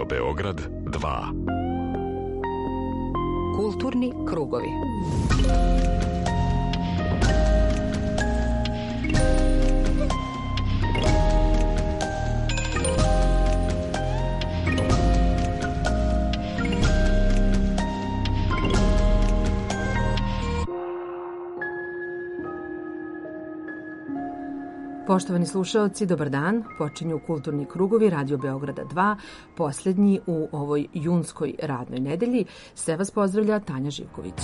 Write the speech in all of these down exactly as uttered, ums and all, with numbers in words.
Beograd dva. Kulturni krugovi. Poštovani slušaoci, dobar dan. Počinju Kulturni krugovi Radio Beograda dva, posljednji u ovoj junskoj radnoj nedelji. Sve vas pozdravlja Tanja Živković.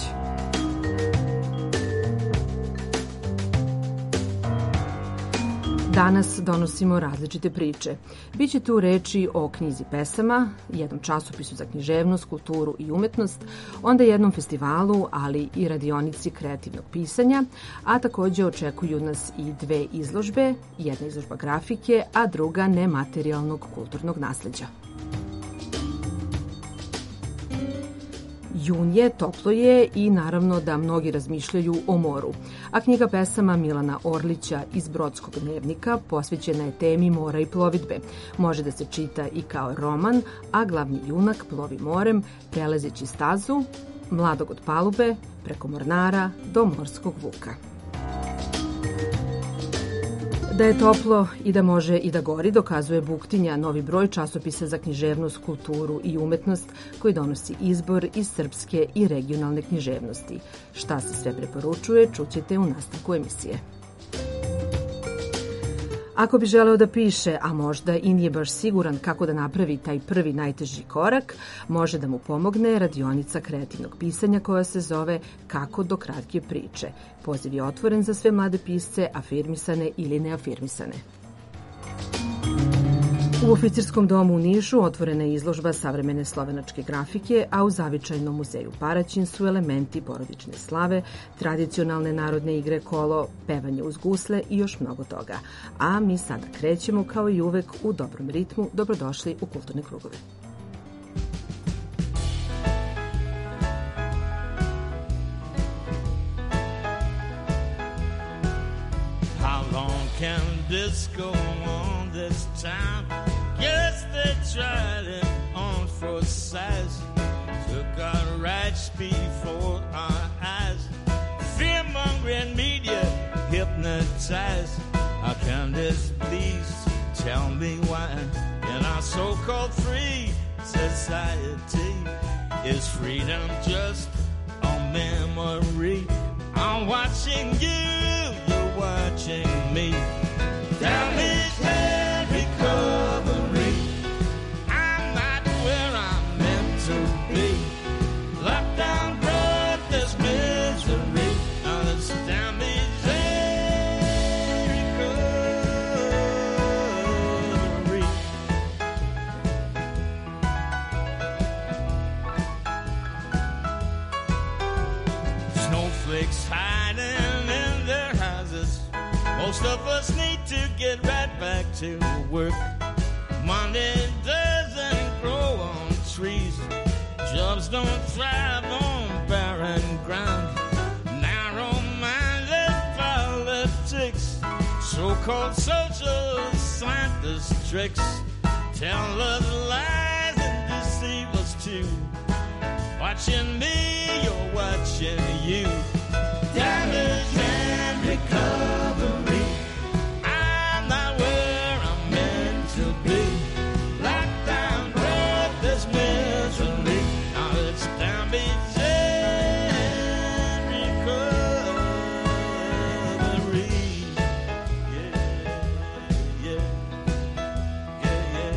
Danas donosimo različite priče. Biće tu reči o knjizi pesama, jednom časopisu za književnost, kulturu i umetnost, onda jednom festivalu, ali i radionici kreativnog pisanja, a također očekuju nas i dve izložbe, jedna izložba grafike, a druga nematerijalnog kulturnog nasleđa. Jun je, toplo je i naravno da mnogi razmišljaju o moru. A knjiga pesama Milana Orlića iz Brodskog dnevnika posvećena je temi mora i plovidbe. Može da se čita i kao roman, a glavni junak plovi morem, prelezeći stazu, mladog od palube, preko mornara do morskog vuka. Da je toplo i da može i da gori dokazuje Buktinja, novi broj časopisa za književnost, kulturu i umetnost koji donosi izbor iz srpske i regionalne književnosti. Šta se sve preporučuje, čućete u nastavku emisije. Ako bi želeo da piše, a možda i nije baš siguran kako da napravi taj prvi najteži korak, može da mu pomogne radionica kreativnog pisanja koja se zove Kako do kratke priče. Poziv je otvoren za sve mlade pisce, afirmisane ili neafirmisane. U Oficirskom domu u Nišu otvorena je izložba savremene slovenačke grafike, a u Zavičajnom muzeju Paraćin su elementi porodične slave, tradicionalne narodne igre kolo, pevanje uz gusle i još mnogo toga. A mi sada krećemo kao i uvek u dobrom ritmu. Dobrodošli u Kulturne krugove. How long can this go on this time? Guess they tried it on for size. Took our rights before our eyes. Fear-mongering media hypnotized. How can this be? Tell me why. In our so-called free society, is freedom just a memory? I'm watching you, you're watching me. Damage and recovery. I'm not where I'm meant to be. Lockdown brought this misery. Now it's damage and recovery. Snowflakes hiding in their houses. Most of us need to get right back to work. Money doesn't grow on trees. Jobs don't thrive on barren ground. Narrow-minded politics, so-called social scientist tricks, tell us lies and deceive us too. Watching me, you're watching you. Damage and recovery. I'm not where I'm meant to be. Lockdown brought this misery. Now it's damage and recovery. Yeah, yeah, yeah, yeah,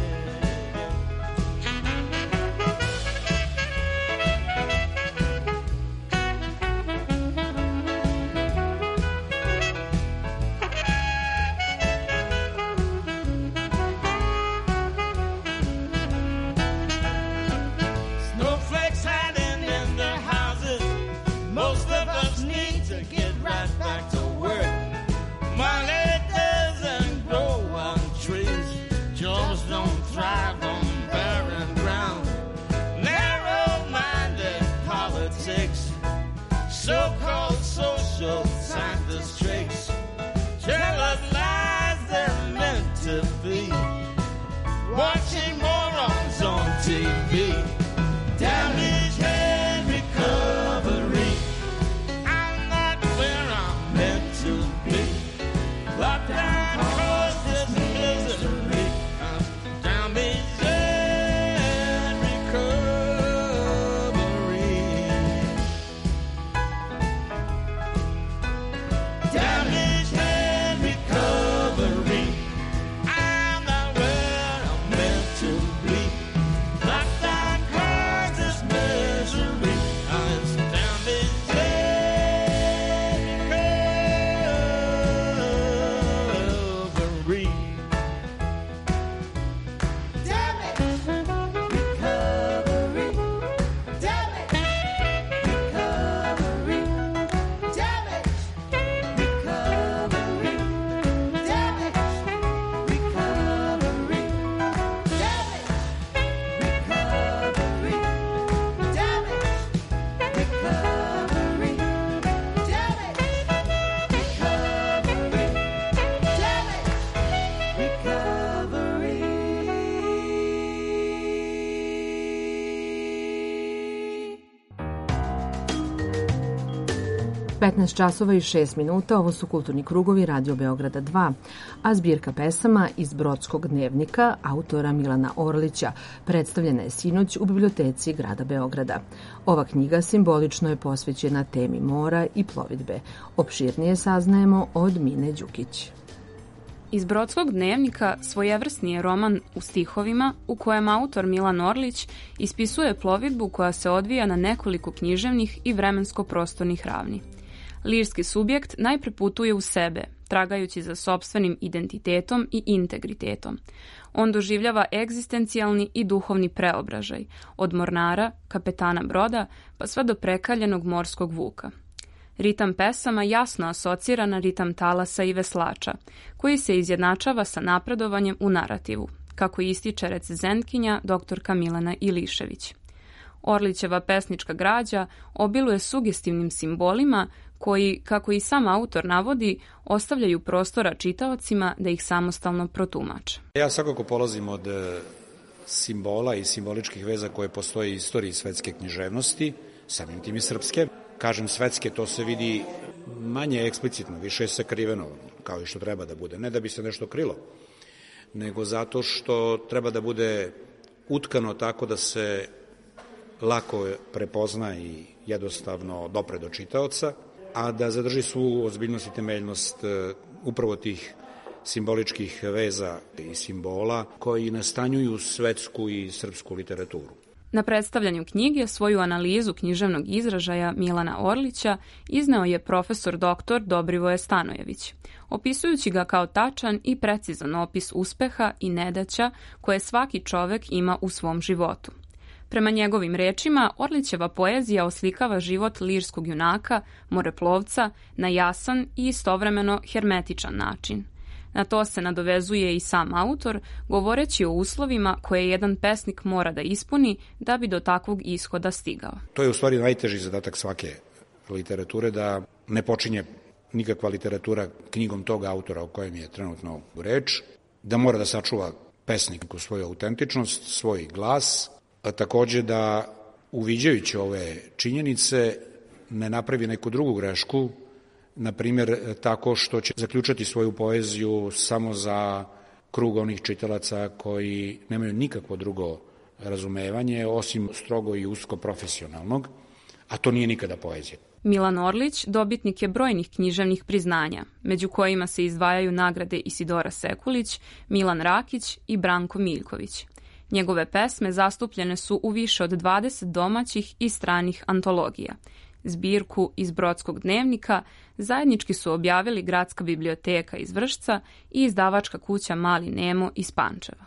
snowflakes hiding in their houses. Most of us need to get right back to work. Money doesn't grow on trees. Jobs don't thrive on barren ground. Narrow-minded politics, so-called social scientist tricks, tell us lies they're meant to be. Watching morons on T petnaest časova i šest minuta, ovo su Kulturni krugovi Radio Beograda dva, a zbirka pesama iz Brodskog dnevnika autora Milana Orlića predstavljena je sinoć u biblioteci grada Beograda. Ova knjiga simbolično je posvećena temi mora i plovidbe. Opširnije saznajemo od Mine Đukić. Iz Brodskog dnevnika svojevrsni je roman u stihovima u kojem autor Milan Orlić ispisuje plovidbu koja se odvija na nekoliko književnih i vremensko-prostornih ravni. Lirski subjekt najpre putuje u sebe, tragajući za sopstvenim identitetom i integritetom. On doživljava egzistencijalni i duhovni preobražaj, od mornara, kapetana broda, pa sve do prekaljenog morskog vuka. Ritam pesama jasno asocira na ritam talasa i veslača, koji se izjednačava sa napredovanjem u narativu, kako ističe recenzentkinja doktorka Milena Ilišević. Orlićeva pesnička građa obiluje sugestivnim simbolima koji, kako i sam autor navodi, ostavljaju prostora čitaocima da ih samostalno protumače. Ja svakako polazim od simbola i simboličkih veza koje postoje u istoriji svetske književnosti, samim tim i srpske. Kažem svetske, to se vidi manje eksplicitno, više je sakriveno, kao i što treba da bude. Ne da bi se nešto krilo, nego zato što treba da bude utkano tako da se lako prepozna i jednostavno dopre do čitaoca, a da zadrži svu ozbiljnost i temeljnost upravo tih simboličkih veza i simbola koji nastanjuju svetsku i srpsku literaturu. Na predstavljanju knjige svoju analizu književnog izražaja Milana Orlića izneo je profesor doktor Dobrivoje Stanojević, opisujući ga kao tačan i precizan opis uspeha i nedaća koje svaki čovek ima u svom životu. Prema njegovim rečima, Orlićeva poezija oslikava život lirskog junaka, moreplovca, na jasan i istovremeno hermetičan način. Na to se nadovezuje i sam autor, govoreći o uslovima koje jedan pesnik mora da ispuni da bi do takvog ishoda stigao. To je u stvari najteži zadatak svake literature, da ne počinje nikakva literatura knjigom tog autora o kojem je trenutno reč, da mora da sačuva pesniku svoju autentičnost, svoj glas, a takođe da, uviđajući ove činjenice, ne napravi neku drugu grešku, na primjer tako što će zaključati svoju poeziju samo za krug onih čitalaca koji nemaju nikakvo drugo razumevanje, osim strogo i usko profesionalnog, a to nije nikada poezija. Milan Orlić dobitnik je brojnih književnih priznanja, među kojima se izdvajaju nagrade Isidora Sekulić, Milan Rakić i Branko Miljković. Njegove pesme zastupljene su u više od dvadeset domaćih i stranih antologija. Zbirku iz Brodskog dnevnika zajednički su objavili Gradska biblioteka iz Vršca i izdavačka kuća Mali Nemo iz Pančeva.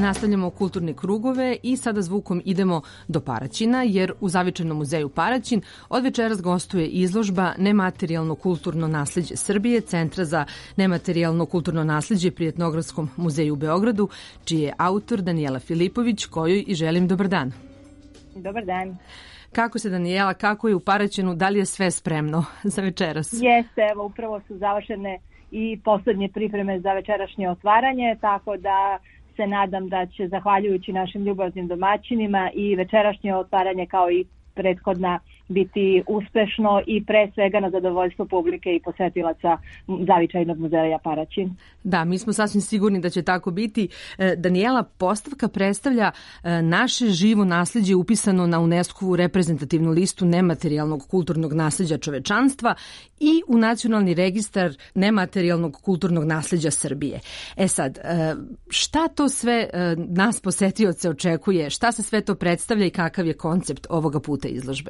Nastavljamo kulturne krugove i sada zvukom idemo do Paraćina, jer u Zavičajnom muzeju Paraćin od večeras gostuje izložba Nematerijalno kulturno nasleđe Srbije, Centra za nematerijalno kulturno nasleđe pri Etnografskom muzeju u Beogradu, čiji je autor Danijela Filipović, kojoj i želim dobar dan. Dobar dan. Kako se, Danijela, kako je u Paraćinu, da li je sve spremno za večeras? Jeste, evo, upravo su završene i poslednje pripreme za večerašnje otvaranje, tako da se nadam da će, zahvaljujući našim ljubaznim domaćinima, i večerašnje otvaranje kao i prethodna biti uspešno i pre svega na zadovoljstvo publike i posetilaca Zavičajnog muzeja Paraćin. Da, mi smo sasvim sigurni da će tako biti. Danijela, postavka predstavlja naše živo nasleđe upisano na UNESCO-vu reprezentativnu listu nematerijalnog kulturnog nasleđa čovečanstva i u Nacionalni registar nematerijalnog kulturnog nasleđa Srbije. E sad, šta to sve nas posetioce očekuje? Šta se sve to predstavlja i kakav je koncept ovoga puta izložbe?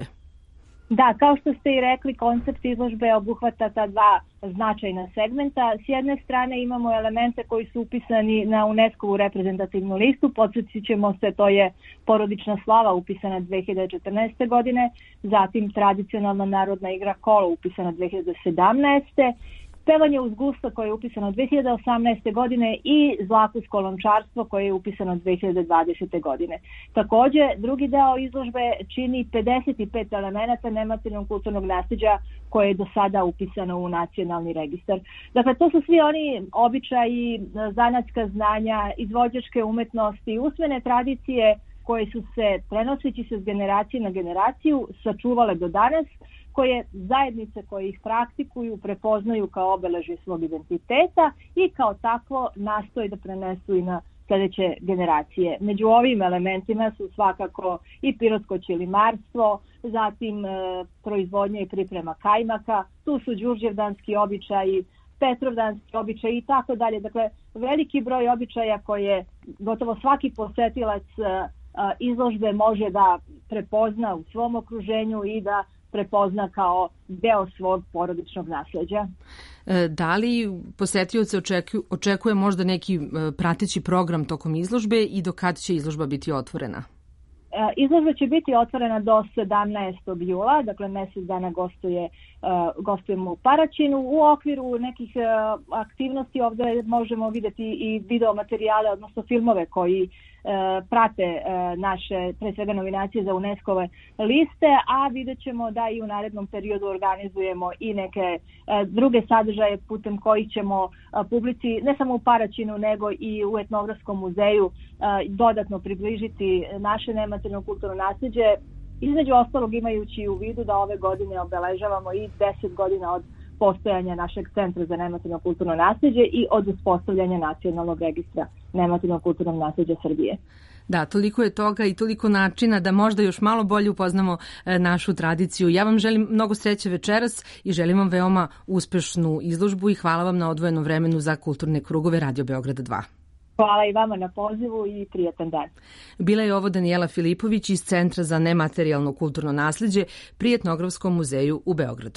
Da, kao što ste i rekli, koncept izložbe obuhvata ta dva značajna segmenta. S jedne strane imamo elemente koji su upisani na UNESCO-vu reprezentativnu listu. Podsjetit ćemo se, to je porodična slava upisana dve hiljade četrnaeste. godine, zatim tradicionalna narodna igra kolo upisana dve hiljade sedamnaeste. Pevanje uz gusto koje je upisano dve hiljade osamnaeste. godine i Zlakusko lončarstvo koje je upisano dve hiljade dvadesete. godine. Takođe, drugi deo izložbe čini pedeset pet elemenata nematerijalnog kulturnog nasleđa koje je do sada upisano u Nacionalni registar. Dakle, to su svi oni običaji, zanatska znanja, izvođačke umetnosti, usmene tradicije koje su se, prenoseći se s generacije na generaciju, sačuvale do danas, koje zajednice koje ih praktikuju prepoznaju kao obeležje svog identiteta i kao takvo nastoje da prenesu i na sledeće generacije. Među ovim elementima su svakako i pirotsko ćilimarstvo, zatim e, proizvodnja i priprema kajmaka, tu su đurđevdanski običaji, petrovdanski običaji i tako dalje. Dakle, veliki broj običaja koje gotovo svaki posetilac e, izložbe može da prepozna u svom okruženju i da prepozna kao deo svog porodičnog nasleđa. Da li posetioce očekuje, očekuje možda neki prateći program tokom izložbe i do kad će izložba biti otvorena? Izložba će biti otvorena do sedamnaestog jula, dakle mesec dana gostuje, gostujemo u Paraćinu. U okviru nekih aktivnosti ovde možemo videti i video materijale, odnosno filmove koji prate naše, pre svega, nominacije za UNESCO-ve liste, a vidjet ćemo da i u narednom periodu organizujemo i neke druge sadržaje putem kojih ćemo publici, ne samo u Paraćinu, nego i u Etnografskom muzeju dodatno približiti naše nematerijalno kulturno nasleđe, između ostalog imajući u vidu da ove godine obeležavamo i deset godina od postojanja našeg Centra za nematerijalno kulturno nasleđe i od uspostavljanja Nacionalnog registra nematerijalnog kulturnog nasleđa Srbije. Da, toliko je toga i toliko načina da možda još malo bolje upoznamo našu tradiciju. Ja vam želim mnogo sreće večeras i želim vam veoma uspešnu izložbu i hvala vam na odvojenom vremenu za kulturne krugove Radio Beograda dva. Hvala i vama na pozivu i prijatan dan. Bila je ovo Danijela Filipović iz Centra za nematerijalno kulturno nasleđe pri Etnografskom muzeju u Beogradu.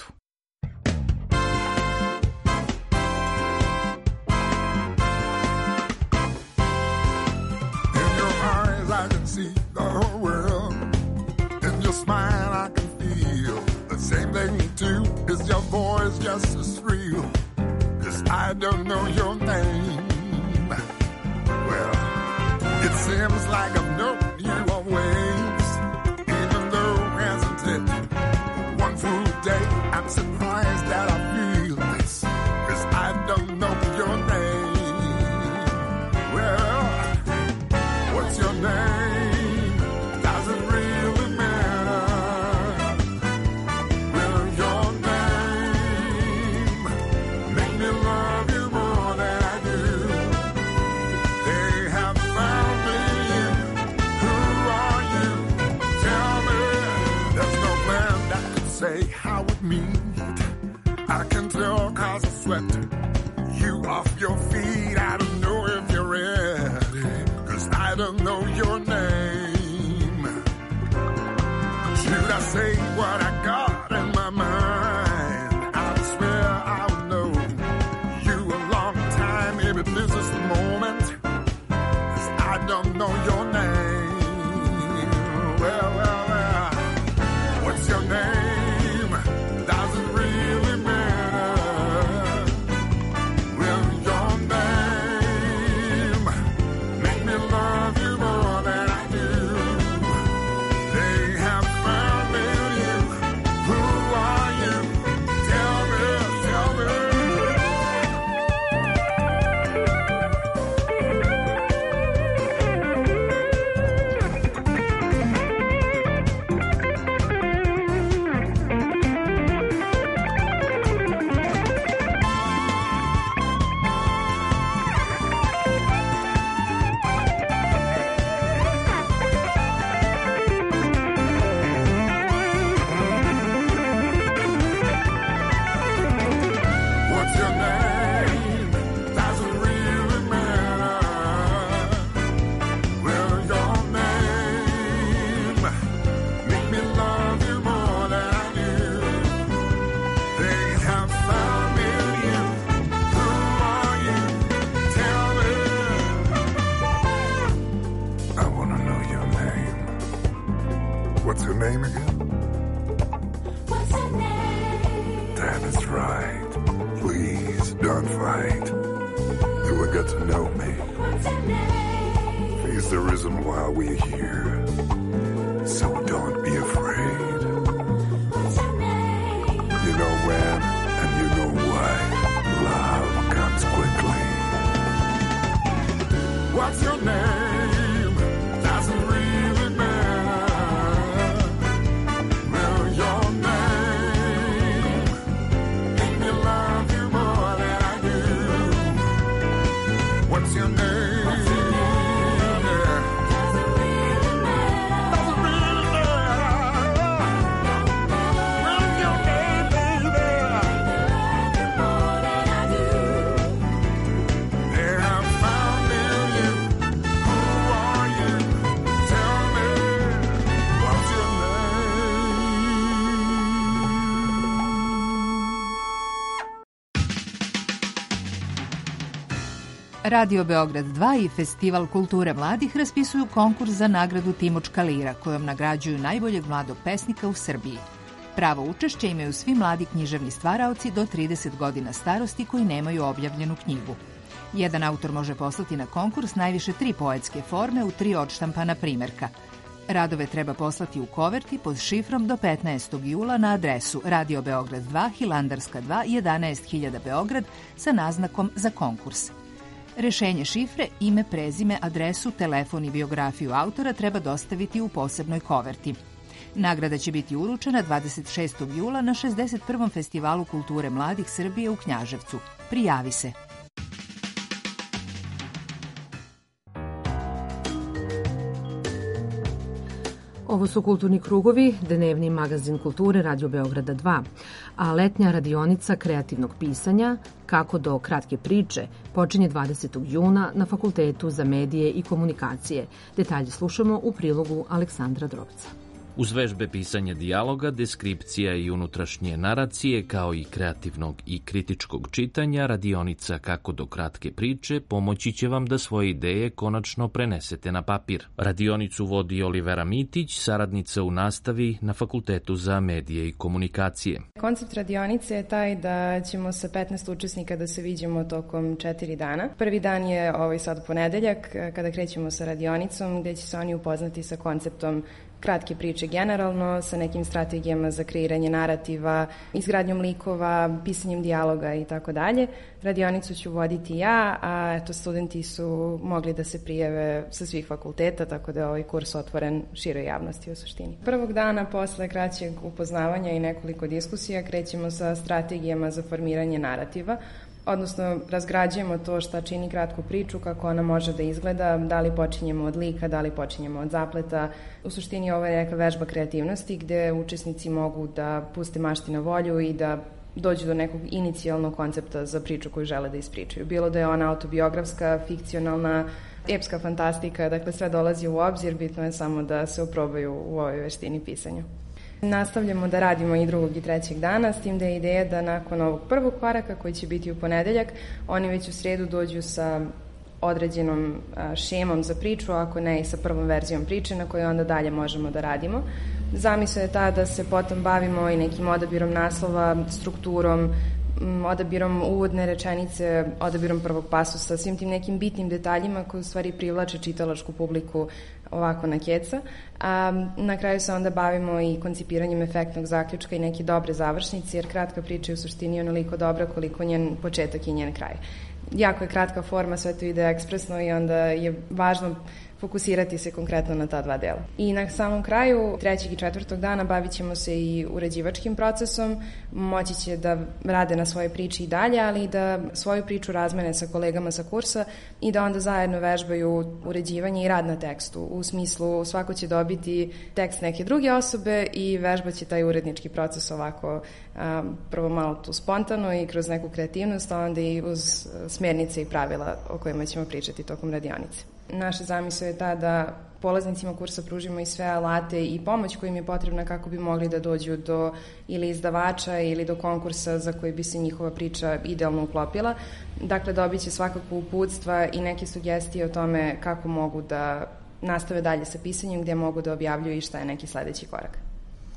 See the whole world in your smile, I can feel the same thing too. Is your voice just as real? 'Cause I don't know your name. Well, it seems like I've known you always, even though hasn't it one full day? I'm surprised that I feel this, 'cause I don't know your name. Well, what's your name? Say how it meet. I can tell 'cause I sweat you off your feet. I don't know if you're ready, 'cause I don't know your name. Should I say what I got in my mind? I swear I would know you a long time. Maybe this is the moment, 'cause I don't time is right. Please don't fight. You will get to know me. Face the reason why we're here. So don't be afraid. You know when and you know why. Love comes quickly. What's your name? Doesn't really matter. Well, your name make me love you more than I do. What's your name? What's your name? Yeah. Doesn't really matter. Doesn't really matter. Well, your name, baby. Make me love you more than I do. There I found in you. Who are you? Tell me, what's your name? Radio Beograd dva i Festival kulture mladih raspisuju konkurs za nagradu Timočka lira, kojom nagrađuju najboljeg mladog pesnika u Srbiji. Pravo učešće imaju svi mladi književni stvaraoci do trideset godina starosti koji nemaju objavljenu knjigu. Jedan autor može poslati na konkurs najviše tri poetske forme u tri odštampana primerka. Radove treba poslati u koverti pod šifrom do petnaestog jula na adresu Radio Beograd dva, Hilandarska dva, jedanaest hiljada Beograd sa naznakom za konkurs. Rešenje šifre, ime, prezime, adresu, telefon i biografiju autora treba dostaviti u posebnoj koverti. Nagrada će biti uručena dvadeset šestog jula na šezdeset prvom Festivalu kulture mladih Srbije u Knjaževcu. Prijavi se! Ovo su Kulturni krugovi, dnevni magazin kulture Radio Beograda dva, a letnja radionica kreativnog pisanja Kako do kratke priče počinje dvadesetog juna na Fakultetu za medije i komunikacije. Detalje slušamo u prilogu Aleksandra Drobca. Uz vežbe pisanja dijaloga, deskripcija i unutrašnje naracije, kao i kreativnog i kritičkog čitanja, radionica Kako do kratke priče pomoći će vam da svoje ideje konačno prenesete na papir. Radionicu vodi Olivera Mitić, saradnica u nastavi na Fakultetu za medije i komunikacije. Koncept radionice je taj da ćemo sa petnaest učesnika da se viđemo tokom četiri dana. Prvi dan je ovaj sad ponedeljak, kada krećemo sa radionicom, gde će se oni upoznati sa konceptom kratke priče generalno, sa nekim strategijama za kreiranje narativa, izgradnjom likova, pisanjem dijaloga i tako dalje. Radionicu ću voditi ja, a eto, studenti su mogli da se prijave sa svih fakulteta, tako da je ovaj kurs otvoren široj javnosti u suštini. Prvog dana, posle kraćeg upoznavanja i nekoliko diskusija, krećemo sa strategijama za formiranje narativa, odnosno razgrađujemo to šta čini kratku priču, kako ona može da izgleda, da li počinjemo od lika, da li počinjemo od zapleta. U suštini ovo je neka vežba kreativnosti gde učesnici mogu da puste mašti na volju i da dođu do nekog inicijalnog koncepta za priču koju žele da ispričaju. Bilo da je ona autobiografska, fikcionalna, epska fantastika, dakle sve dolazi u obzir, bitno je samo da se oprobaju u ovoj veštini pisanja. Nastavljamo da radimo i drugog i trećeg dana, s tim da je ideja da nakon ovog prvog koraka, koji će biti u ponedeljak, oni već u sredu dođu sa određenom šemom za priču, ako ne i sa prvom verzijom priče na kojoj onda dalje možemo da radimo. Zamisao je ta da se potom bavimo i nekim odabirom naslova, strukturom, odabirom uvodne rečenice, odabirom prvog pasusa, svim tim nekim bitnim detaljima koji u stvari privlače čitalačku publiku ovako na keca. A na kraju se onda bavimo i koncipiranjem efektnog zaključka i neke dobre završnice, jer kratka priča je u suštini onoliko dobra koliko njen početak i njen kraj. Jako je kratka forma, sve to ide ekspresno i onda je važno fokusirati se konkretno na ta dva dela. I na samom kraju, trećeg i četvrtog dana, bavit ćemo se i uređivačkim procesom, moći će da rade na svojoj priči i dalje, ali i da svoju priču razmene sa kolegama sa kursa i da onda zajedno vežbaju uređivanje i rad na tekstu. U smislu, svako će dobiti tekst neke druge osobe i vežba će taj urednički proces ovako um, prvo malo tu spontano i kroz neku kreativnost, a onda i uz smernice i pravila o kojima ćemo pričati tokom radionice. Naša zamisao je ta da polaznicima kursa pružimo i sve alate i pomoć koja im je potrebna kako bi mogli da dođu do ili izdavača ili do konkursa za koji bi se njihova priča idealno uklopila. Dakle, dobit će svakako uputstva i neke sugestije o tome kako mogu da nastave dalje sa pisanjem, gde mogu da objavljuju i šta je neki sledeći korak.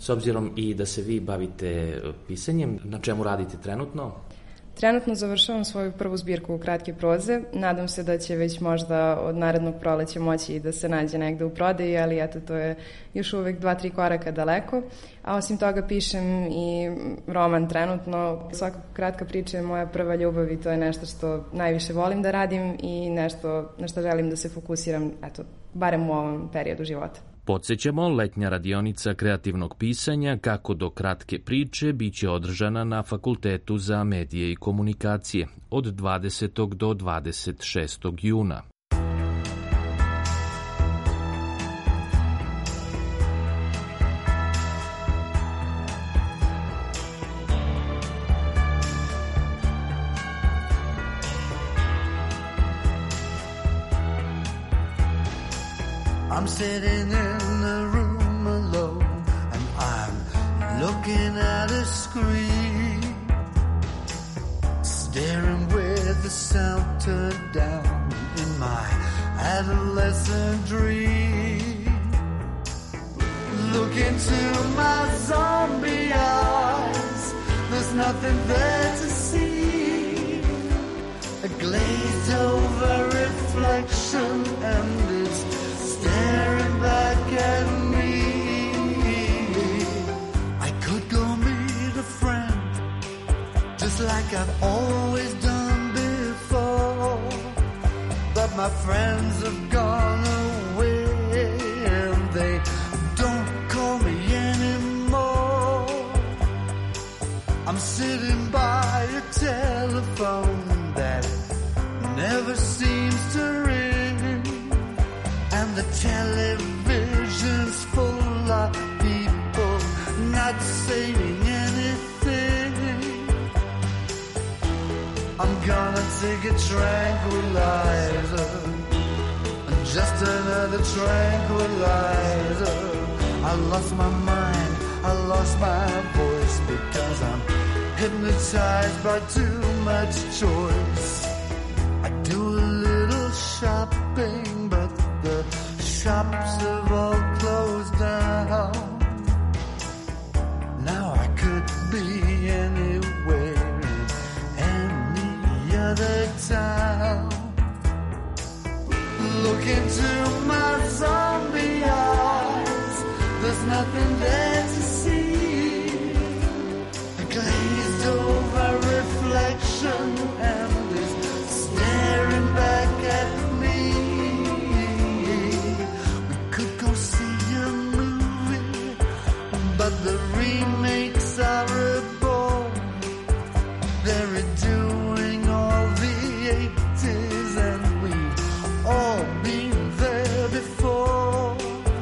S obzirom i da se vi bavite pisanjem, na čemu radite trenutno? Trenutno završavam svoju prvu zbirku kratke proze. Nadam se da će već možda od narednog proleća moći da se nađe negde u prodaji, ali eto, to je još uvek dva, tri koraka daleko. A osim toga pišem i roman trenutno. Svakako kratka priča je moja prva ljubav i to je nešto što najviše volim da radim i nešto na što želim da se fokusiram, eto, barem u ovom periodu života. Podsećamo, letnja radionica kreativnog pisanja Kako do kratke priče biće održana na Fakultetu za medije i komunikacije od dvadesetog do dvadeset šestog juna. I'm sitting in a room alone and I'm looking at a screen, staring with the sound turned down in my adolescent dream. Look into my zombie eyes, there's nothing there to see. A glazed over reflection and it's staring back at me. I could go meet a friend, just like I've always done before, but my friends have gone away and they don't call me anymore. I'm sitting by a telephone that never seems to ring, and the television's full of people not saying anything. I'm gonna take a tranquilizer, just another tranquilizer. I lost my mind, I lost my voice because I'm hypnotized by too much choice. I do a little shopping, but the shops have all closed down. Now I could be anywhere in any other town. Look into my zombie eyes, there's nothing there to see. A glazed over reflection and is staring back at me. But the remakes are a bore. They're redoing all the eighties and we've all been there before.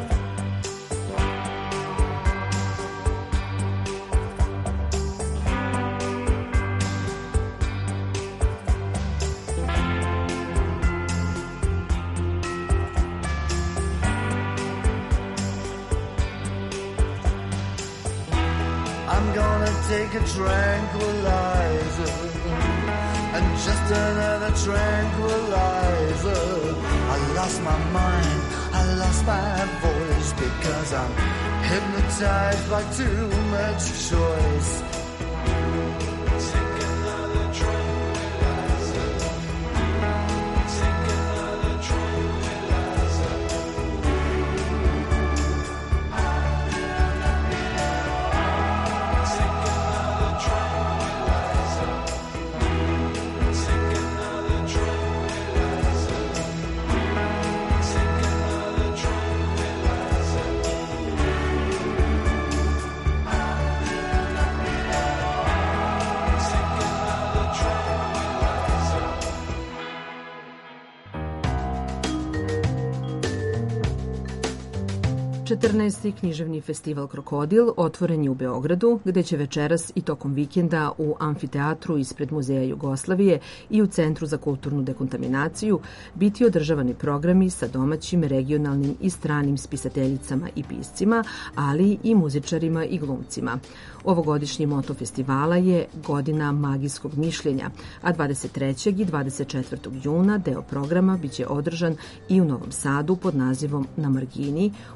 I'm gonna take a tranquilizer, and just another tranquilizer. I lost my mind, I lost my voice because I'm hypnotized by too much choice. Take another tranquilizer, take another tranquilizer. četrnaesti književni festival Krokodil otvoren je u Beogradu, gde će večeras i tokom vikenda u amfiteatru ispred Muzeja Jugoslavije i u Centru za kulturnu dekontaminaciju biti održavani programi sa domaćim, regionalnim i stranim spisateljicama i piscima, ali i muzičarima i glumcima. Ovogodišnji moto festivala je Godina magijskog mišljenja, a dvadeset trećeg i dvadeset četvrtog juna deo programa biće održan i u Novom Sadu pod nazivom Na margini u sklopu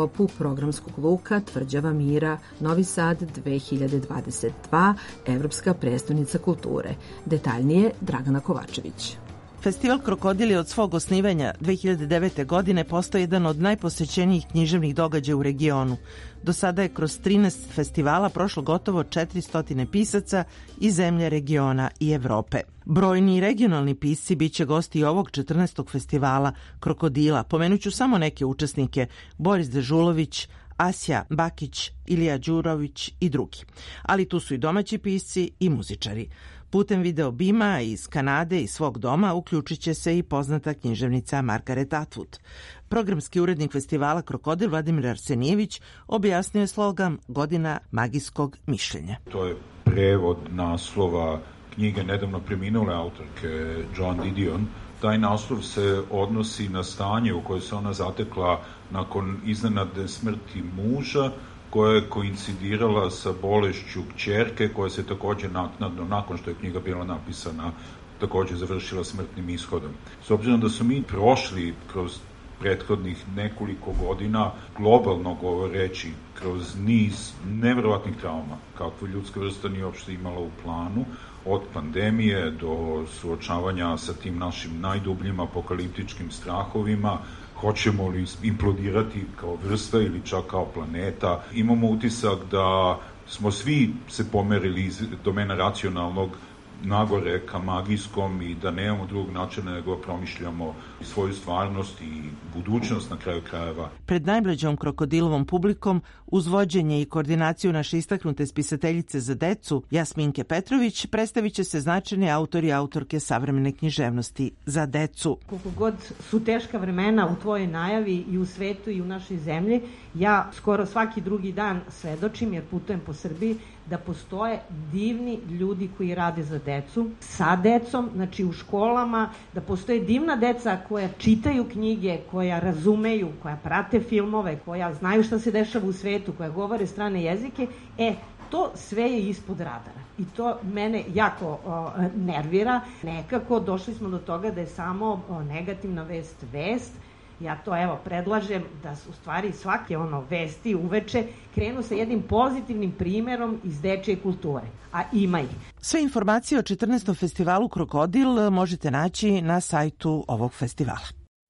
sklopu programskog luka Tvrđava mira Novi Sad dve hiljade dvadeset dva, Evropska prestonica kulture. Detaljnije Dragana Kovačević. Festival Krokodil je od svog osnivanja dve hiljade devete. godine postao jedan od najposećenijih književnih događaja u regionu. Do sada je kroz trinaest festivala prošlo gotovo četiristo pisaca iz zemlje, regiona i Evrope. Brojni regionalni pisci biće gosti ovog četrnaestog festivala Krokodila. Pomenuću samo neke učesnike: Boris Dežulović, Asja Bakić, Ilija Đurović i drugi. Ali tu su i domaći pisci i muzičari. Putem video bima iz Kanade i svog doma uključit će se i poznata književnica Margaret Atwood. Programski urednik festivala Krokodil Vladimir Arsenijević objasnio je slogan Godina magijskog mišljenja. To je prevod naslova knjige nedavno preminule autorke Joan Didion. Taj naslov se odnosi na stanje u koje se ona zatekla nakon iznenadne smrti muža, koja je koincidirala sa bolešću kćerke, koja se takođe naknadno, nakon što je knjiga bila napisana, takođe završila smrtnim ishodom. S obzirom da su mi prošli kroz prethodnih nekoliko godina, globalno govoreći, kroz niz neverovatnih trauma, kakvu ljudska vrsta nije uopšte imala u planu, od pandemije do suočavanja sa tim našim najdubljim apokaliptičkim strahovima, hoćemo li implodirati kao vrsta ili čak kao planeta. Imamo utisak da smo svi se pomerili iz domena racionalnog nagore ka magijskom i da nemamo drugog načina nego promišljamo svoju stvarnost i budućnost na kraju krajeva. Pred najmlađom Krokodilovom publikom uz vođenje i koordinaciju naše istaknute spisateljice za decu Jasminke Petrović predstavit će se značajni autori i autorke savremene književnosti za decu. Koliko god su teška vremena u tvojoj najavi i u svetu i u našoj zemlji, ja skoro svaki drugi dan svedočim, jer putujem po Srbiji, da postoje divni ljudi koji rade za decu, sa decom, znači u školama, da postoje divna deca koja čitaju knjige, koja razumeju, koja prate filmove, koja znaju šta se dešava u svetu, koja govore strane jezike. E, to sve je ispod radara. I to mene jako o, nervira. Nekako došli smo do toga da je samo o, negativna vest vest. Ja to evo predlažem da u stvari svake ono vesti uveče krenu sa jednim pozitivnim primerom iz dečje kulture, a ima ih. Sve informacije o četrnaestom festivalu Krokodil možete naći na sajtu ovog festivala.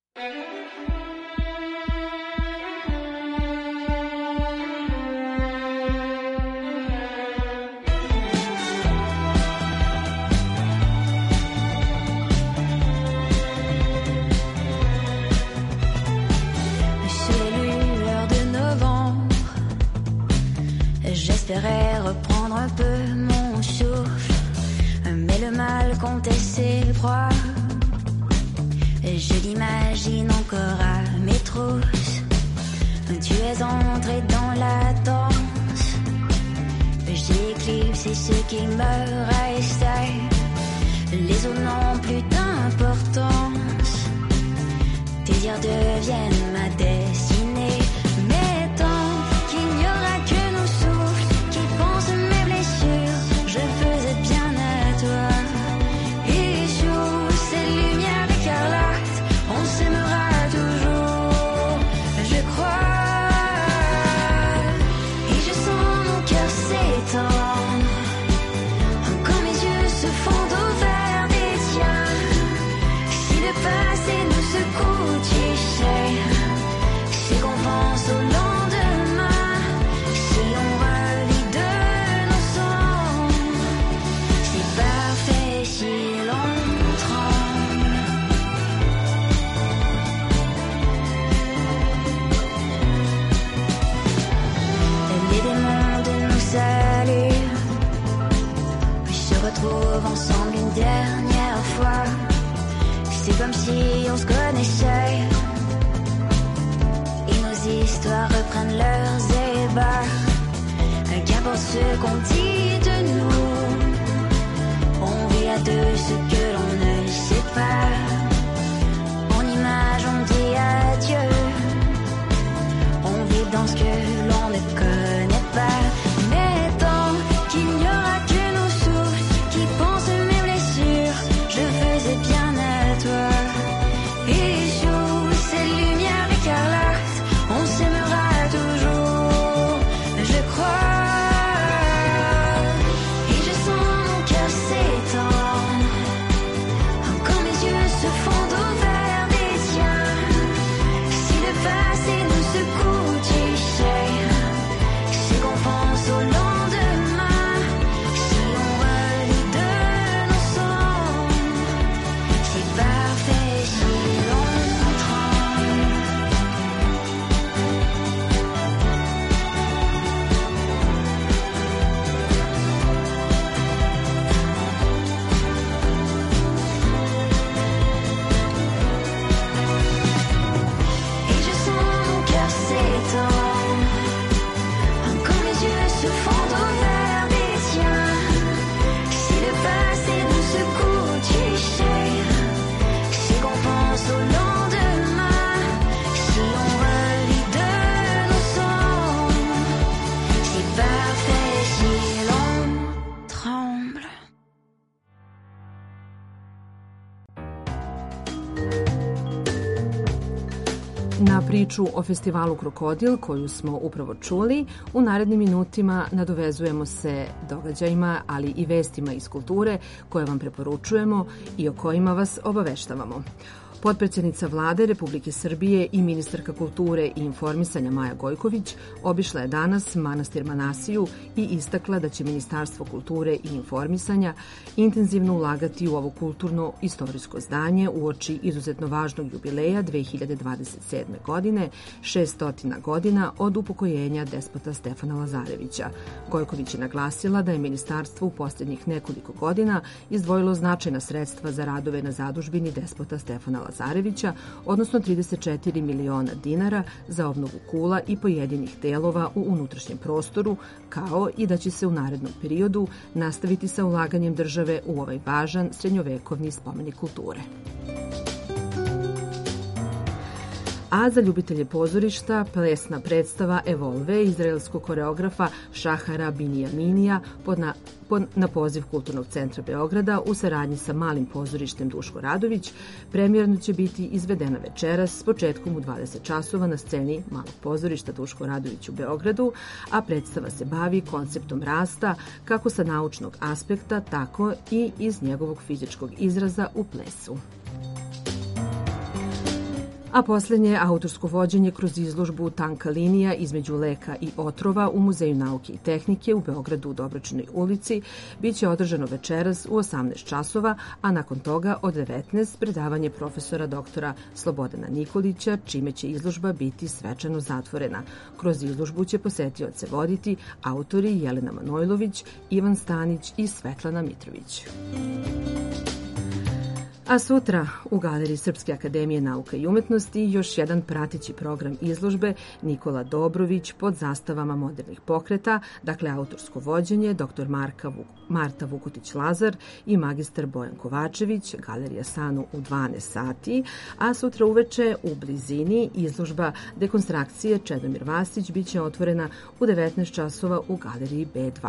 J'espérais reprendre un peu mon souffle, mais le mal comptait ses proies. Je l'imagine encore à mes trousses. Tu es entré dans la danse. J'ai éclipsé ce qui me restait. Les eaux n'ont plus d'importance. Tes dires deviennent ma destinée. Mais tant qu'il n'y aura que nos souffles qui pensent mes blessures, je faisais bien à toi. Et sous ces lumières écarlates, on s'aimera toujours, je crois. Et je sens mon cœur s'étendre, quand mes yeux se font au vert des tiens. Si le passé nous secoue, tu sais, c'est qu'on pense au lendemain. Si on revit de nos sangs, c'est parfait si l'on tremble. Les démons de nous saluent, puis se retrouvent ensemble une dernière fois. C'est comme si on se connaissait, et nos histoires reprennent leurs ébats. Qu'importe ce qu'on dit de nous, on vit à deux ce que l'on ne sait pas. En image on dit adieu, on vit dans ce que l'on ne connaît pas. Mais tant qu'il n'y aura que nos souffles qui pensent mes blessures, je faisais bien à toi. Et sous ces lumières écarlates, on s'aimera Na priču o festivalu Krokodil koju smo upravo čuli, u narednim minutima nadovezujemo se događajima, ali i vestima iz kulture koje vam preporučujemo i o kojima vas obaveštavamo. Potpredsjednica Vlade Republike Srbije i ministarka kulture i informisanja Maja Gojković obišla je danas manastir Manasiju i istakla da će Ministarstvo kulture i informisanja intenzivno ulagati u ovo kulturno-istorijsko zdanje uoči izuzetno važnog jubileja dve hiljade dvadeset sedme. godine, šeststotina godina od upokojenja despota Stefana Lazarevića. Gojković je naglasila da je ministarstvo u posljednjih nekoliko godina izdvojilo značajna sredstva za radove na zadužbini despota Stefana Lazarevića, Lazarevića, odnosno trideset četiri miliona dinara za obnovu kula i pojedinih delova u unutrašnjem prostoru, kao i da će se u narednom periodu nastaviti sa ulaganjem države u ovaj važan srednjovekovni spomenik kulture. A za ljubitelje pozorišta plesna predstava Evolve izraelskog koreografa Šahara Binijaminija pod na, pod, na poziv Kulturnog centra Beograda u saradnji sa malim pozorištem Duško Radović premijerno će biti izvedena večeras s početkom u dvadeset časova na sceni malog pozorišta Duško Radović u Beogradu, a predstava se bavi konceptom rasta kako sa naučnog aspekta, tako i iz njegovog fizičkog izraza u plesu. A posljednje autorsko vođenje kroz izložbu Tanka linija između leka i otrova u Muzeju nauke i tehnike u Beogradu u Dobročnoj ulici biće održano večeras u osamnaest časova, a nakon toga od devetnaest predavanje profesora doktora Slobodana Nikolića, čime će izložba biti svečano zatvorena. Kroz izložbu će posetioce voditi autori Jelena Manojlović, Ivan Stanić i Svetlana Mitrović. A sutra u Galeriji Srpske akademije nauka i umetnosti još jedan prateći program izložbe Nikola Dobrović pod zastavama modernih pokreta, dakle autorsko vođenje dr. Marka Vuk, Marta Vukotić-Lazar i magistar Bojan Kovačević, Galerija Sanu u dvanaest sati, a sutra uveče u blizini izložba dekonstrakcije Čedomir Vasić biće otvorena u devetnaest časova u Galeriji B dva.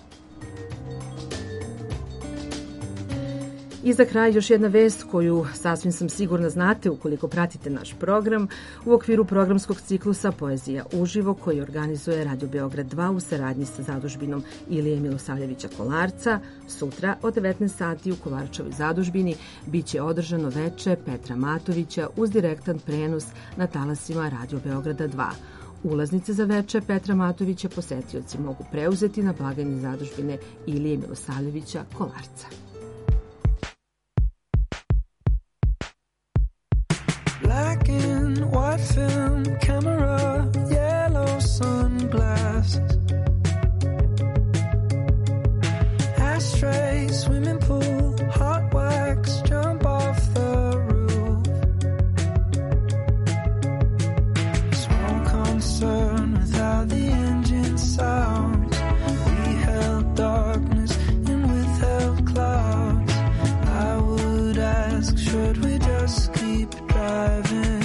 I za kraj još jedna vest koju sasvim sam sigurna znate ukoliko pratite naš program u okviru programskog ciklusa Poezija uživo koji organizuje Radio Beograd dva u saradnji sa zadužbinom Ilije Milosavljevića Kolarca. Sutra od devetnaest sati u Kolarčevoj zadužbini biće održano veče Petra Matovića uz direktan prenos na talasima Radio Beograda dva. Ulaznice za veče Petra Matovića posetioci mogu preuzeti na blagajni zadužbine Ilije Milosavljevića Kolarca. Black and white film camera, yellow sunglasses, ashtray, swimming pool, hot wax, jump off the roof. Small concern with how the engine sounds. We held darkness and withheld clouds. I would ask, should we just keep driving?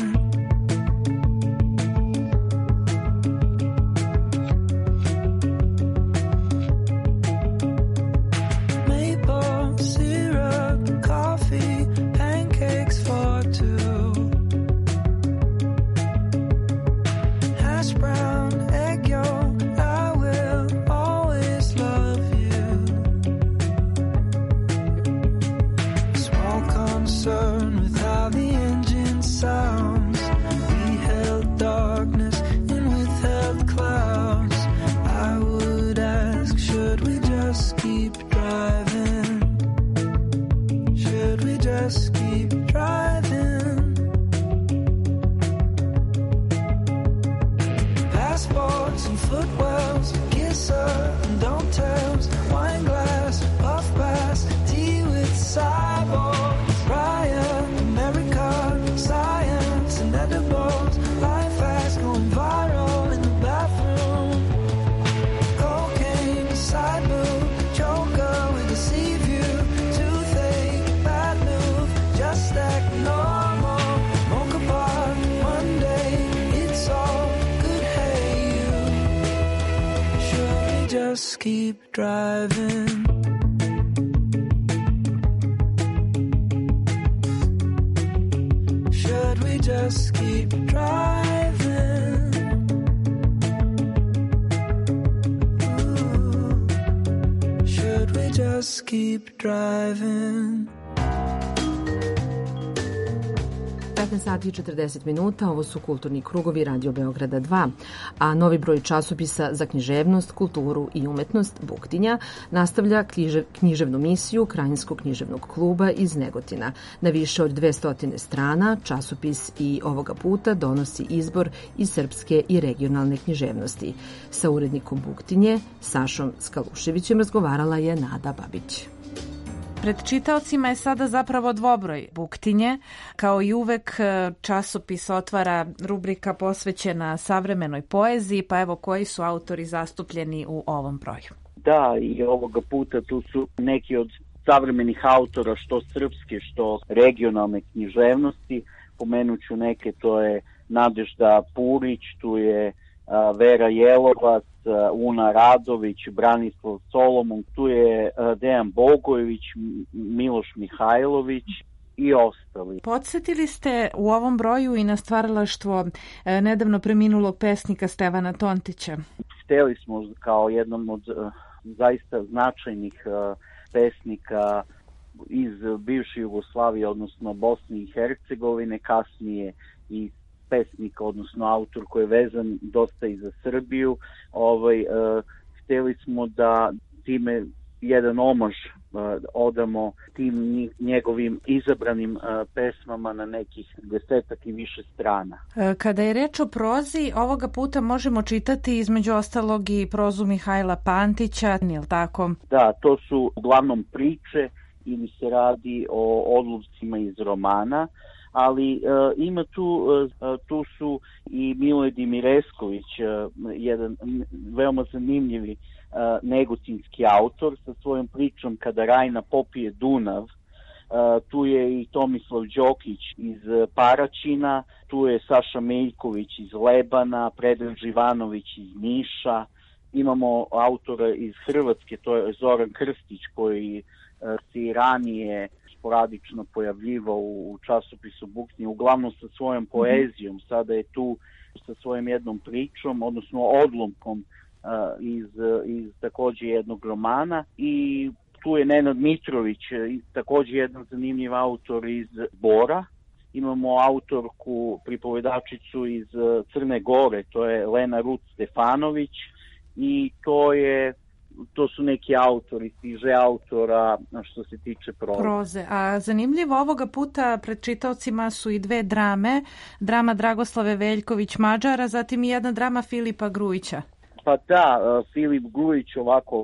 Maple syrup, coffee, pancakes for two. Hash brown, egg yolk, I will always love you. Small concern with how the engine sounds. We held darkness and withheld clouds. I would ask, should we just keep driving? Should we just keep driving? Passports and footwells, kisser and don't tells, wine glass, puff pass, tea with cyborgs, Ryan, America, science and edibles, life fast going viral in the bathroom, cocaine, side boob, joker with a sea view, toothache, bad move, just act normal, mocha bar, Monday, it's all good, hey you, should we just keep driving? Should we just keep driving? keep driving. petnaest sati i četrdeset minuta, ovo su Kulturni krugovi Radio Beograda dva, a novi broj časopisa za književnost, kulturu i umetnost Buktinja nastavlja književnu misiju Krajinskog književnog kluba iz Negotina. Na više od dvesta strana časopis i ovoga puta donosi izbor iz srpske i regionalne književnosti. Sa urednikom Buktinje, Sašom Skaluševićem, razgovarala je Nada Babić. Pred čitaocima je sada zapravo dvobroj Buktinje. Kao i uvek časopis otvara rubrika posvećena savremenoj poeziji, pa evo koji su autori zastupljeni u ovom broju. Da, i ovoga puta tu su neki od savremenih autora, što srpske, što regionalne književnosti. Pomenuću neke, to je Nadežda Purić, tu je Vera Jelovac, Una Radović, Branislav Solomon, tu je Dejan Bogojević, Miloš Mihajlović i ostali. Podsjetili ste u ovom broju i na stvaralaštvo nedavno preminulog pesnika Stevana Tontića. Hteli smo kao jednom od zaista značajnih pesnika iz bivše Jugoslavije, odnosno Bosne i Hercegovine, kasnije i pesnika, odnosno autor koji je vezan dosta i za Srbiju. Ovaj, uh, hteli smo da time jedan omaž uh, odamo tim njegovim izabranim uh, pesmama na nekih desetak i više strana. Kada je reč o prozi, ovoga puta možemo čitati između ostalog i prozu Mihajla Pantića, nije li tako? Da, to su uglavnom priče ili se radi o odlomcima iz romana, ali uh, ima tu, uh, tu su i Miloje Dimiresković, uh, jedan veoma zanimljivi uh, negotinski autor sa svojom pričom Kada Rajna popije Dunav. Uh, tu je i Tomislav Đokić iz Paraćina, tu je Saša Meljković iz Lebana, Predrag Živanović iz Niša. Imamo autora iz Hrvatske, to je Zoran Krstić, koji uh, se i ranije sporadično pojavljivao u časopisu Buktinje, uglavnom sa svojom poezijom. Sada je tu sa svojom jednom pričom, odnosno odlomkom uh, iz, iz takođe jednog romana. I tu je Nenad Mitrović, takođe jedan zanimljiv autor iz Bora. Imamo autorku, pripovedačicu iz Crne Gore, to je Lena Rut Stefanović, i to je to su neki autori, stiže autora što se tiče proze. proze. A zanimljivo ovoga puta pred čitaocima su i dve drame. Drama Dragoslave Veljković Mađara, zatim i jedna drama Filipa Grujića. Pa da, Filip Grujić ovako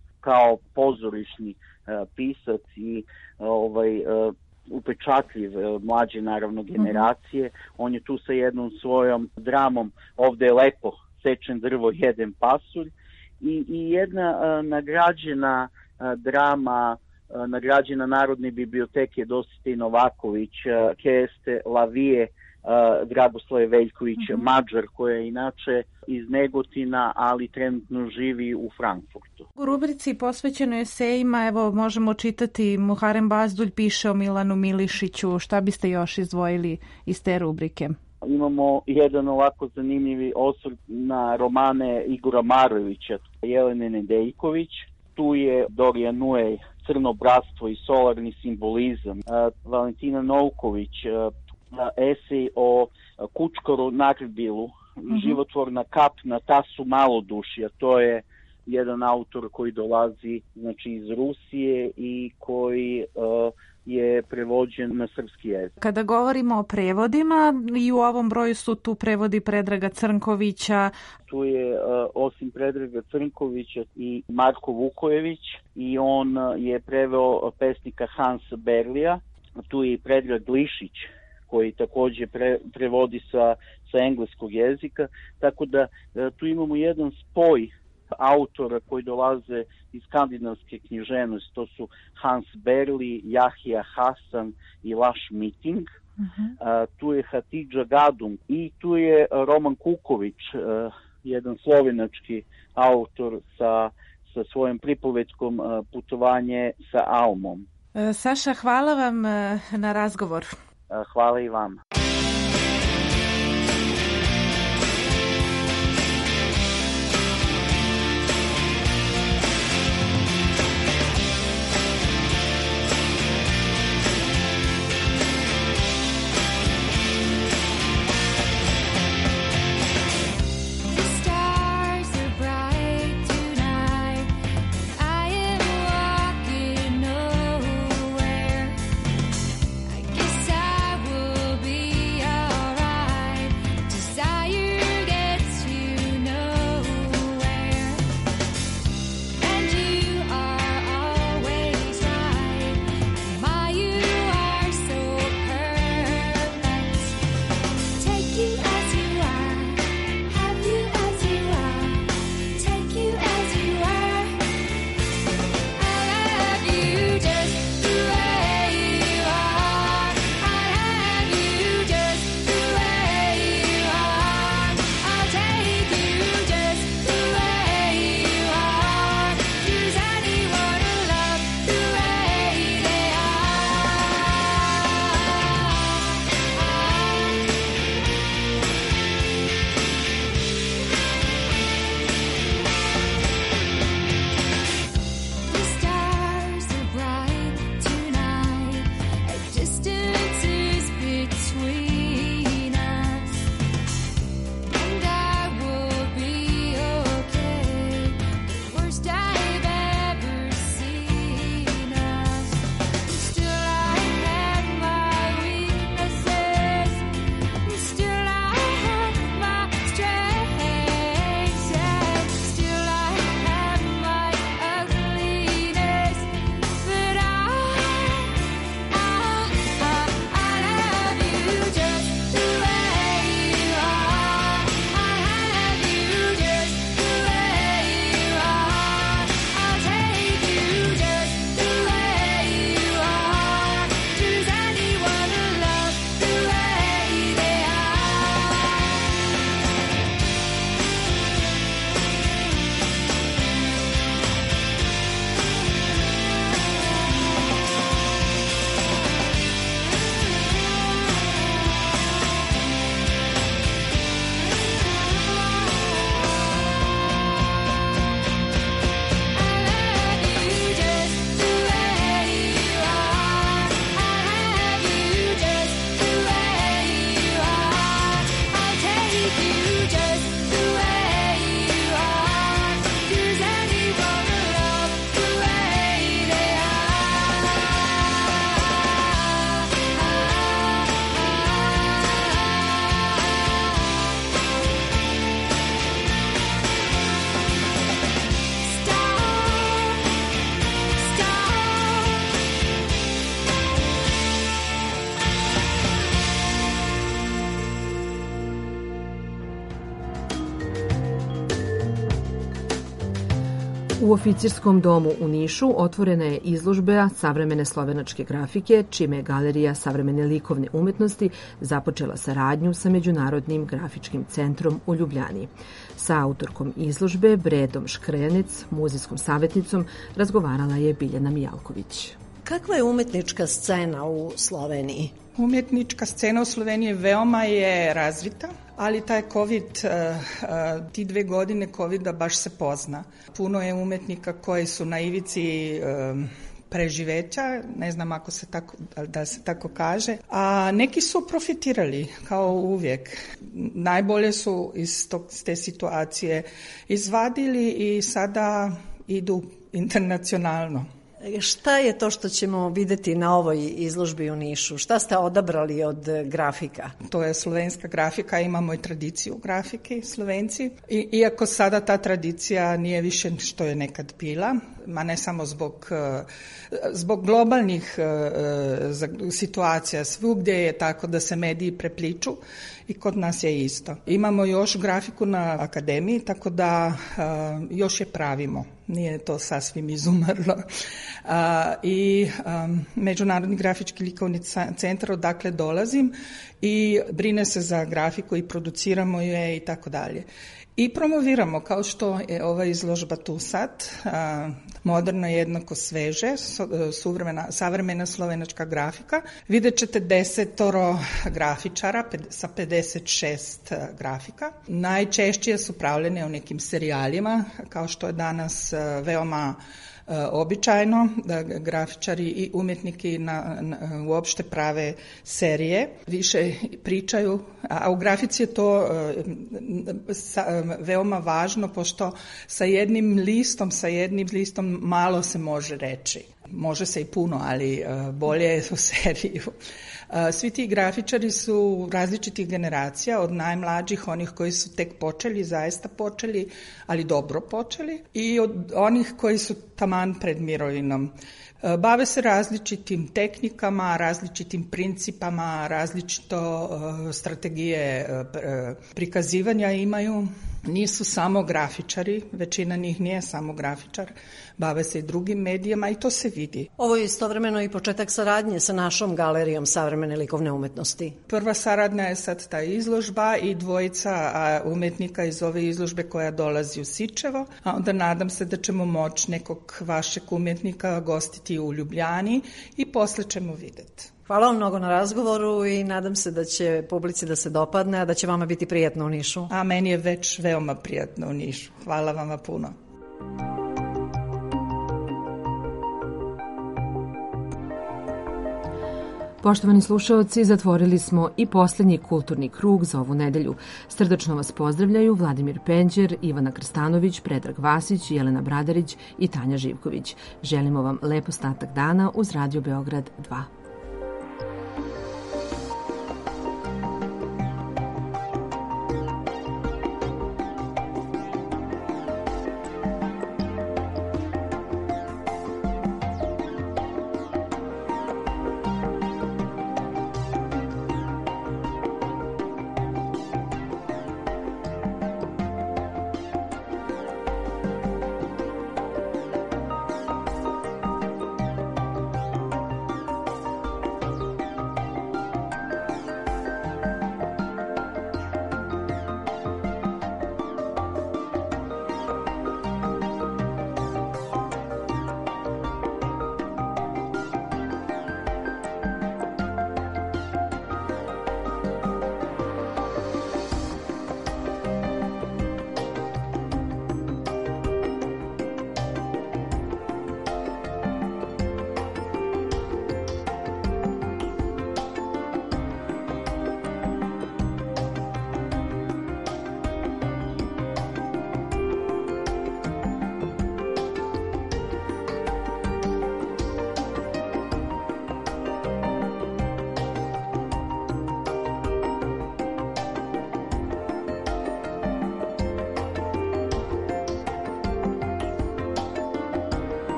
kao pozorišni pisac i ovaj upečatljiv mlađe naravno generacije. Mm-hmm. On je tu sa jednom svojom dramom Ovde je lepo, sečem drvo, jedem pasulj. I, i jedna a, nagrađena a, drama a, nagrađena Narodne biblioteke Dositej Novaković, a, Keste Lavije, a, Dragoslave Veljković mm-hmm. Mađar, koja je inače iz Negotina, ali trenutno živi u Frankfurtu. U rubrici posvećenoj esejima, evo možemo čitati Muharem Bazdulj piše o Milanu Milišiću. Šta biste još izdvojili iz te rubrike? Imamo jedan ovako zanimljivi osvrt na romane Igora Marovića, Jelene Nedeljković. Tu je Dorian Nuej, Crno bratstvo i solarni simbolizam. Valentina Novković, esej o Kučkoru Nardilu, mm-hmm. životvorna kap na tasu malodušja. To je jedan autor koji dolazi znači iz Rusije i koji uh, je prevođen na srpski jezik. Kada govorimo o prevodima, i u ovom broju su tu prevodi Predraga Crnkovića. Tu je uh, osim Predraga Crnkovića i Marko Vukojević, i on je preveo pesnika Hansa Berlija. Tu je i Predrag Glišić, koji takođe pre, prevodi sa, sa engleskog jezika. Tako da uh, tu imamo jedan spoj autora koji dolaze iz skandinavske književnosti. To su Hans Berli, Jahja Hasan i Laš Miting. Uh-huh. Uh, tu je Hatidža Gadum i tu je Roman Kuković, uh, jedan slovenački autor sa, sa svojim pripovetkom uh, Putovanje sa Almom. Uh, Saša, hvala vam uh, na razgovor. Uh, hvala i vama. U oficirskom domu u Nišu otvorena je izložba savremene slovenačke grafike, čime je Galerija savremene likovne umetnosti započela saradnju sa Međunarodnim grafičkim centrom u Ljubljani. Sa autorkom izložbe, Bredom Škrenec, muzejskom savjetnicom, razgovarala je Biljana Mijalković. Kakva je umetnička scena u Sloveniji? Umjetnička scena u Sloveniji veoma je razvita, ali taj COVID, ti dve godine covida baš se pozna. Puno je umetnika koji su na ivici preživeća, ne znam ako se tako, da se tako kaže, a neki su profitirali kao uvijek. Najbolje su iz tog, te situacije izvadili i sada idu internacionalno. Šta je to što ćemo videti na ovoj izložbi u Nišu? Šta ste odabrali od grafika? To je slovenska grafika, imamo i tradiciju grafike, Slovenci. I, iako sada ta tradicija nije više što je nekad bila, ma ne samo zbog, zbog globalnih situacija, svugdje je tako da se mediji prepliču i kod nas je isto. Imamo još grafiku na akademiji, tako da još je pravimo. Nije to sasvim izumrlo. I Međunarodni grafički likovni centar, odakle dolazim, i brine se za grafiku i produciramo je i tako dalje. I promoviramo, kao što je ova izložba tu sad, moderno jednako sveže, suvremena, savremena slovenačka grafika. Vidjet ćete desetoro grafičara sa pedeset šest grafika. Najčešće su pravljene u nekim serijalima, kao što je danas veoma običajno da grafičari i umjetniki na, na, uopšte prave serije, više pričaju, a u grafici je to sa, veoma važno, pošto sa jednim listom, sa jednim listom malo se može reći. Može se i puno, ali bolje je u seriju. Svi ti grafičari su različitih generacija, od najmlađih, onih koji su tek počeli, zaista počeli, ali dobro počeli, i od onih koji su taman pred mirovinom. Bave se različitim tehnikama, različitim principama, različito strategije prikazivanja imaju. Nisu samo grafičari, većina njih nije samo grafičar, bave se i drugim medijama i to se vidi. Ovo je istovremeno i početak saradnje sa našom Galerijom savremene likovne umetnosti. Prva saradnja je sad ta izložba i dvojica umetnika iz ove izložbe koja dolazi u Sičevo, a onda nadam se da ćemo moći nekog vašeg umjetnika gostiti u Ljubljani i posle ćemo vidjeti. Hvala vam mnogo na razgovoru i nadam se da će publici da se dopadne, a da će vama biti prijatno u Nišu. A meni je već veoma prijatno u Nišu. Hvala vama puno. Poštovani slušaoci, zatvorili smo i posljednji kulturni krug za ovu nedelju. Srdačno vas pozdravljaju Vladimir Penđer, Ivana Krstanović, Predrag Vasić, Jelena Bradarić i Tanja Živković. Želimo vam lep ostatak dana uz Radio Beograd dva.